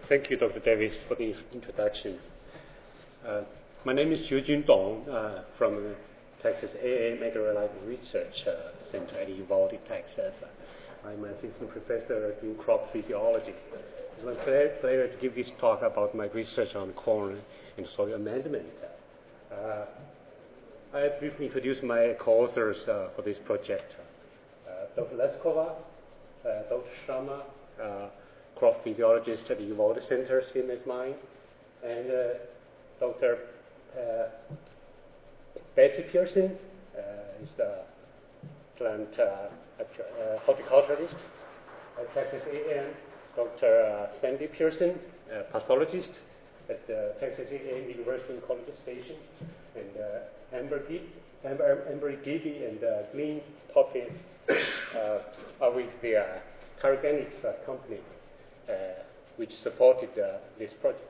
Thank you, Dr. Davis, for the introduction. My name is Jiujun Dong from Texas A&M Agrolife Research Center at Uvalde, Texas. I'm an assistant professor in crop physiology. It's my pleasure to give this talk about my research on corn and soil amendment. I briefly introduce my co-authors for this project. Dr. Leskova, Dr. Sharma, crop physiologist at the Uvalde Center, same as mine, and Dr. Betsy Pearson is the plant horticulturalist at Texas A&M. Dr. Sandy Pearson, pathologist at Texas A&M University in College Station, and Amber Gibby and Glenn Poppy are with the Caragenics company, which supported this project.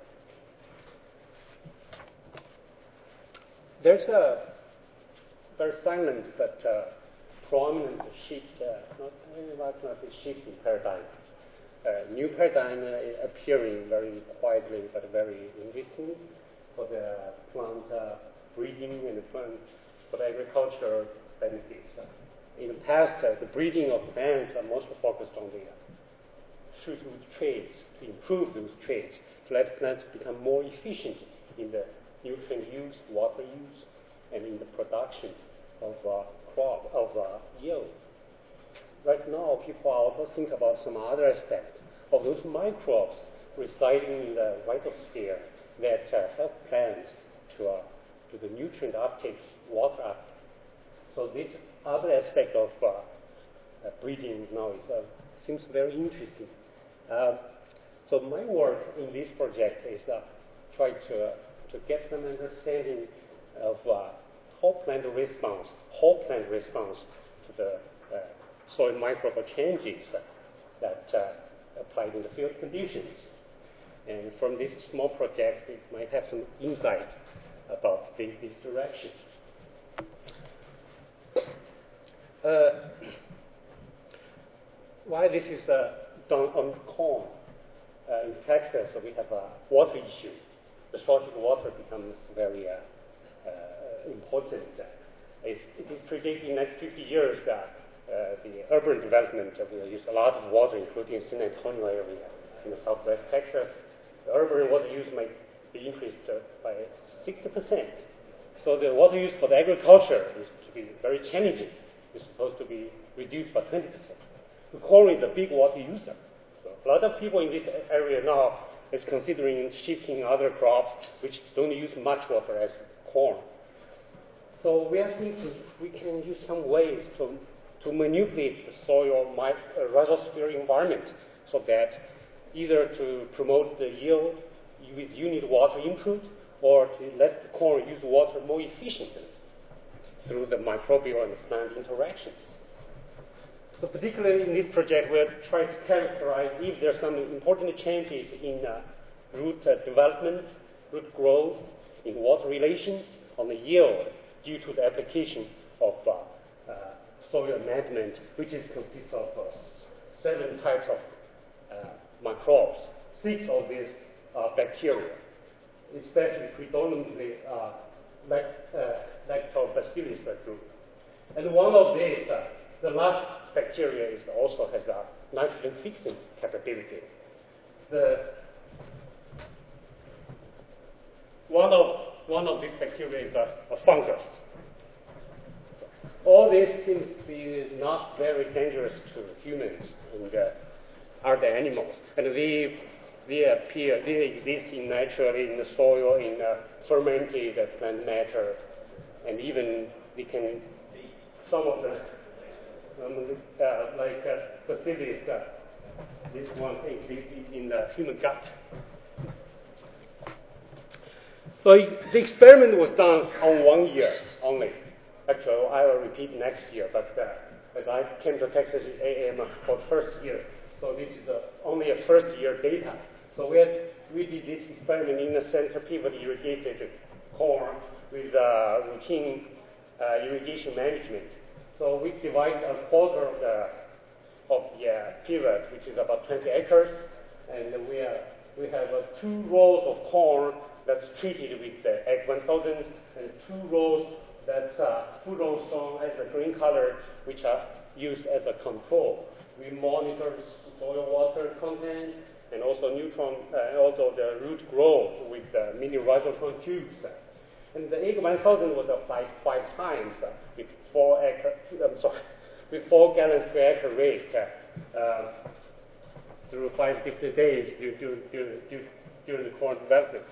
There's a very silent but prominent shift, not shift in paradigm. New paradigm appearing very quietly but very interesting for the plant breeding and for the agricultural benefits. In the past, the breeding of plants are mostly focused on the shoot root traits, to improve those traits, to let plants become more efficient in the nutrient use, water use, and in the production of yield. Right now, people also think about some other aspect of those microbes residing in the phytosphere that help plants to the nutrient uptake, water uptake. So this other aspect of breeding now seems very interesting. So my work in this project is try to get some understanding of whole plant response to the soil microbial changes that apply in the field conditions. And from this small project, it might have some insight about this direction. Why this is done on corn? In Texas, we have a water issue. The shortage of water becomes very important. It is predicted in the next 50 years that the urban development will use a lot of water, including San Antonio area in the southwest Texas. The urban water use might be increased by 60%. So the water use for the agriculture is to be very challenging. It's supposed to be reduced by 20%. The corn is a big water user. So a lot of people in this area now is considering shifting other crops which don't use much water as corn. So we are thinking we can use some ways to manipulate the soil rhizosphere environment so that either to promote the yield with unit water input or to let the corn use water more efficiently through the microbial and plant interactions. So particularly in this project, we're trying to characterize if there are some important changes in root development, root growth, in water relations, on the yield due to the application of soil amendment, which consists of 7 types of microbes. 6 of these are bacteria, especially predominantly Lactobacillus group. And one of these, the large bacteria, also has a nitrogen fixing capability. One of these bacteria is a fungus. All this seems to be not very dangerous to humans and other animals, and they exist naturally in the soil, in fermented plant matter, and even they can some of the bacillus. This one exists in the human gut. So the experiment was done on 1 year only. Actually, I will repeat next year, but as I came to Texas A&M for the first year, so this is only a first year data. So we did this experiment in a center pivot irrigated corn with routine irrigation management. So we divided a quarter of the pivot, which is about 20 acres, and we we have 2 rows of corn that's treated with the Egg 1000 and 2 rows that's Fudong as a green color, which are used as a control. We monitor soil water content and also neutron, also the root growth with the mini rhizotron tubes. And the Egg 1000 was applied 5 times with 4 gallons per acre rate through 5 different days during the corn development.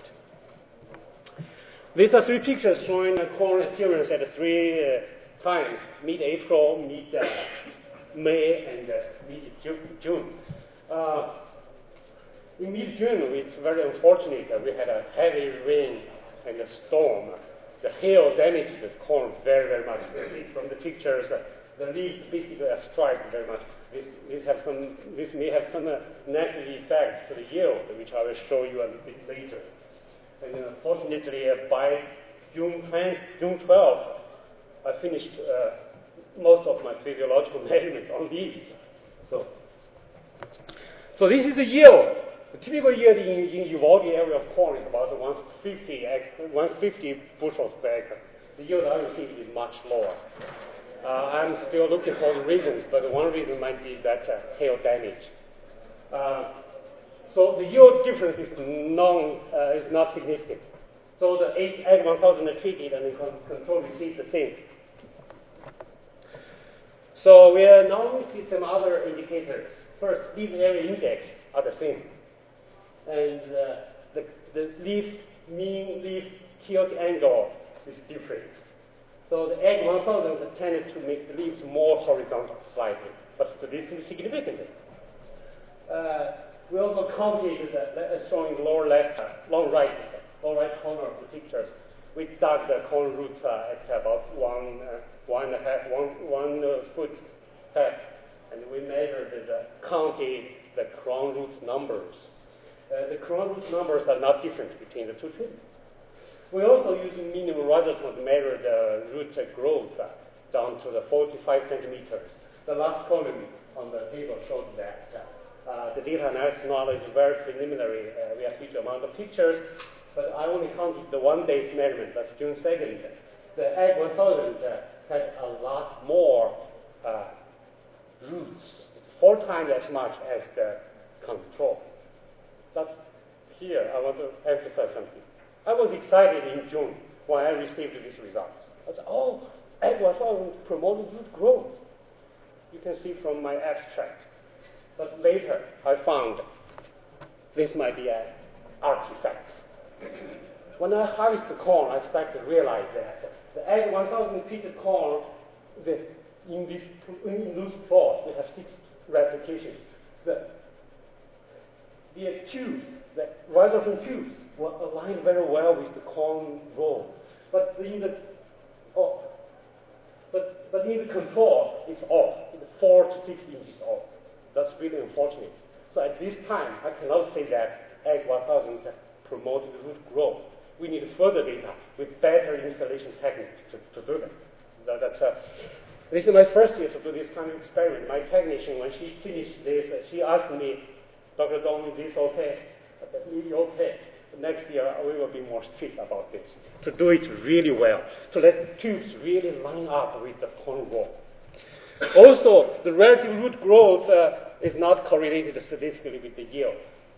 These are 3 pictures showing the corn appearance at 3 times: mid-April, mid-May, and mid-June. In mid-June, it's very unfortunate that we had a heavy rain and a storm. The hail damaged the corn very, very much. You see from the pictures, the leaves basically are striped very much. This may have some negative effects to the yield, which I will show you a little bit later. And fortunately, by June 12th, I finished most of my physiological measurements on these. So this is the yield. The typical yield in Uvalde area of corn is about 150 bushels per acre. The yield I received is much lower. I'm still looking for the reasons, but one reason might be that hail damage. So the yield difference is not significant. So the Egg 1000 treated and the control received the same. So we now see some other indicators. First, leaf area index are the same. And the mean leaf tilt angle is different. So the Egg 1000 tended to make the leaves more horizontal slightly, but statistically significant. We also counted, showing the lower right corner of the pictures. We dug the corn roots at about 1 foot depth, and we measured counted the crown roots numbers. The crown root numbers are not different between the 2 trees. We also use minimum rhizotron to measure the root growth down to the 45 centimeters. The last column on the table showed that. The data analysis knowledge is very preliminary. We have huge amount of pictures, but I only counted the 1 day's measurement. That's June 2nd. The Egg 1000 had a lot more roots, 4 times as much as the control. That's here. I want to emphasize something. I was excited in June when I received this result. I said, Egg 1000 promoted root growth. You can see from my abstract. But later, I found this might be an artifact. When I harvest the corn, I started to realize that the Egg 1000 treated corn, in those plots, we have 6 replications. The tubes, the rhizotron tubes, were aligned very well with the corn row. But in the control, it's off. It's 4 to 6 inches off. That's really unfortunate. So at this time, I cannot say that Egg 1000 promoted root growth. We need further data with better installation techniques to do that. This is my first year to do this kind of experiment. My technician, when she finished this, she asked me, Dr. Dong, is this okay? I said, okay. Next year, we will be more strict about this, to do it really well, to let the tubes really line up with the corn row. Also, the relative root growth is not correlated statistically with the yield.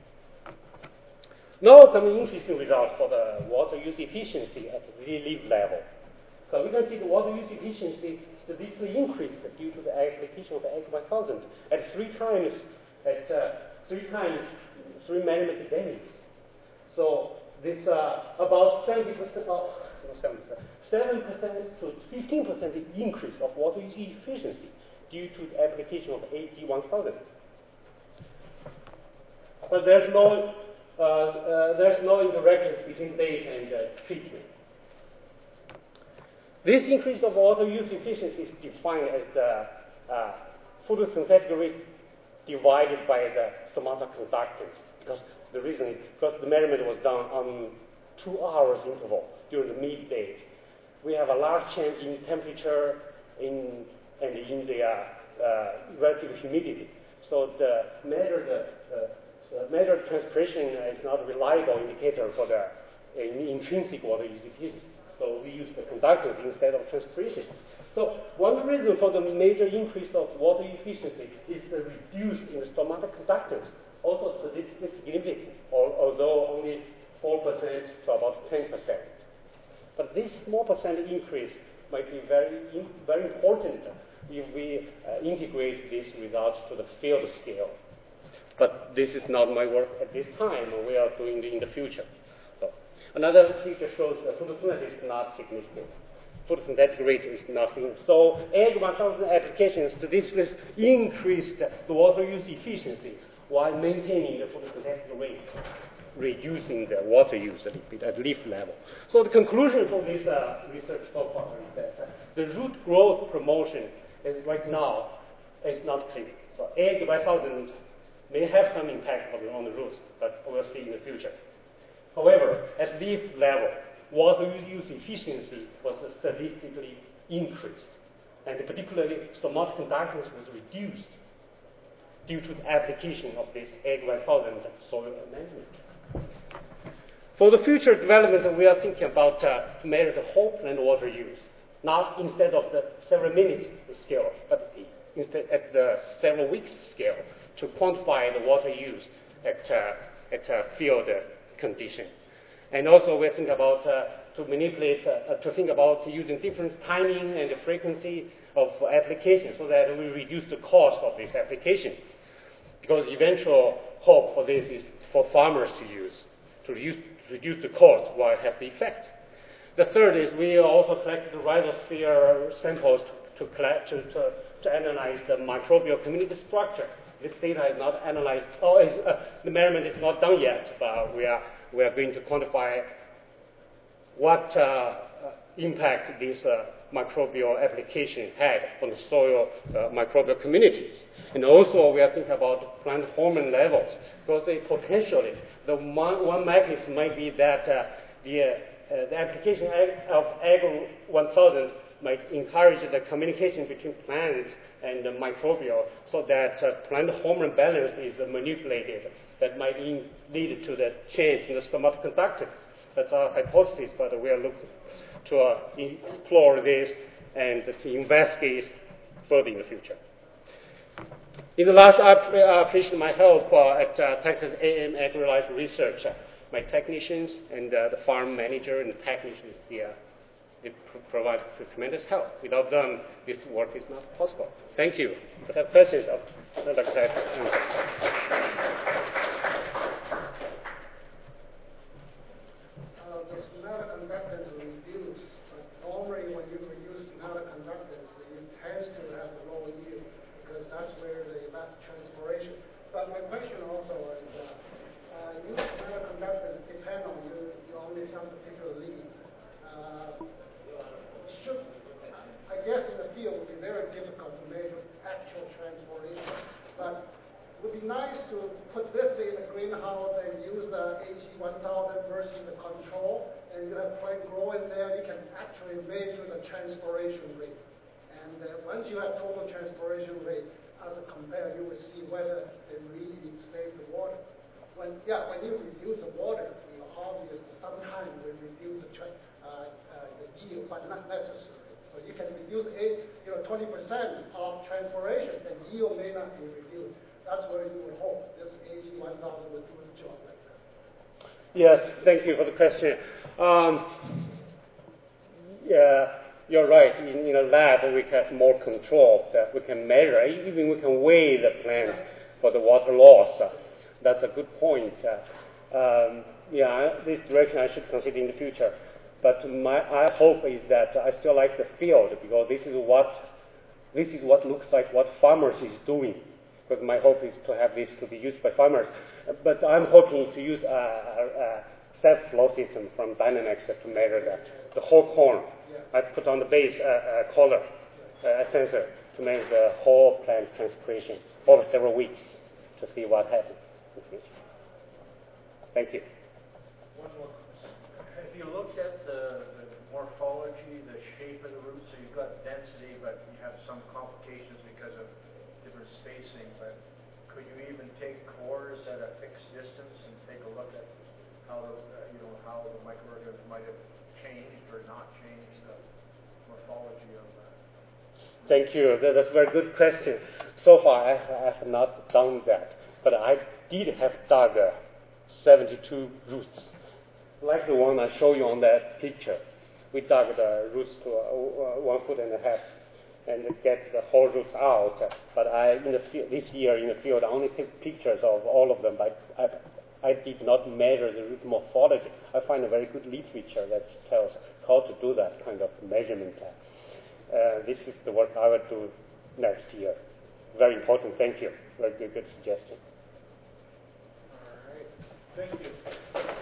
Now, some interesting results for the water use efficiency at the leaf level. So we can see the water use efficiency statistically increased due to the application of the Egg 1000 at 3 times 3 measurement days. So this about 7% to 15% increase of water use efficiency due to the application of AG 1000. But there's no interaction between data and treatment. This increase of water use efficiency is defined as the photosynthetic rate divided by the stomata conductance. Because the reason is because the measurement was done on 2 hours interval during the middays. We have a large change in temperature and in the relative humidity. So the measured measured transpiration is not a reliable indicator for the intrinsic water use efficiency. So we use the conductance instead of transpiration. So one reason for the major increase of water efficiency is the reduce in the stomatic conductance, also statistically significant, although only 4% to about 10%. But this small percent increase might be very important if we integrate these results to the field scale. But this is not my work at this time. We are doing it in the future. So another picture shows that photosynthesis is not significant. Photosynthetic rate is nothing. So Egg 1000 applications statistically increased the water use efficiency while maintaining the photosynthetic rate, reducing the water use a little bit at leaf level. So the conclusion for this research so far is that the root growth promotion is right now is not clear. So Egg 1000 may have some impact on the roots, but we'll see in the future. However, at leaf level, water use efficiency was statistically increased, and particularly stomatic conductance was reduced due to the application of this Egg 1000 soil amendment. For the future development, we are thinking about to measure the whole plant water use, not instead of the several minutes scale, but instead at the several weeks scale, to quantify the water use at field condition. And also we think about to think about using different timing and the frequency of application so that we reduce the cost of this application. Because eventual hope for this is for farmers to use, to reduce the cost while have the effect. The third is we also collect the rhizosphere samples to analyze the microbial community structure. This data is not analyzed, the measurement is not done yet, but we are going to quantify what impact this microbial application had on the soil microbial communities. And also we are thinking about plant hormone levels, because potentially the one mechanism might be that the application of Egg 1000 might encourage the communication between plants and the microbial, so that plant hormone balance is manipulated. That might lead to the change in the stomatic conductance. That's our hypothesis, but we are looking to explore this and to investigate further in the future. In the last, I appreciate my help at Texas A&M AgriLife Research. My technicians and the farm manager and the technicians here, they provide tremendous help. Without them, this work is not possible. Thank you. If you have questions, I'd like to answer. The somatic conductance reduced, but normally when you reduce somatic conductance, it tends to have a low yield, because that's where the evapotranspiration. But my question also is, your somatic conductance depend on only some particular leaf. I guess in the field it would be very difficult to measure actual transpiration, but it would be nice to put this in the greenhouse and use the AG1000 versus the control, and you have plant growing there, you can actually measure the transpiration rate. And once you have total transpiration rate, as a compare, you will see whether it really saves the water. When you reduce the water, obviously sometimes we reduce the yield, but not necessarily. So you can reduce 20% of transpiration, and yield may not be reduced. That's where you would hope this AG1000 would do its job like that. Yes, thank you for the question. You're right. In a lab, we have more control that we can measure. Even we can weigh the plants for the water loss. That's a good point. This direction I should consider in the future. But my hope is that I still like the field, because this is what looks like what farmers is doing. Because my hope is to have this to be used by farmers. But I'm hoping to use a self-flow system from Dynamax to measure the whole corn. I put on the base a collar, a sensor, to measure the whole plant transpiration over several weeks to see what happens in the future. Thank you. One more. Have you looked at the morphology, the shape of the root? So you've got density, but you have some complications because of different spacing. But could you even take cores at a fixed distance microorganisms might have changed or not changed the morphology of that? Thank you. That's a very good question. So far, I have not done that, but I did have dug 72 roots, like the one I show you on that picture. We dug the roots to 1.5 foot and get the whole roots out. But this year in the field, I only took pictures of all of them, but I did not measure the root morphology. I find a very good literature that tells how to do that kind of measurement. This is the work I will do next year. Very important. Thank you. Very good suggestion. All right. Thank you.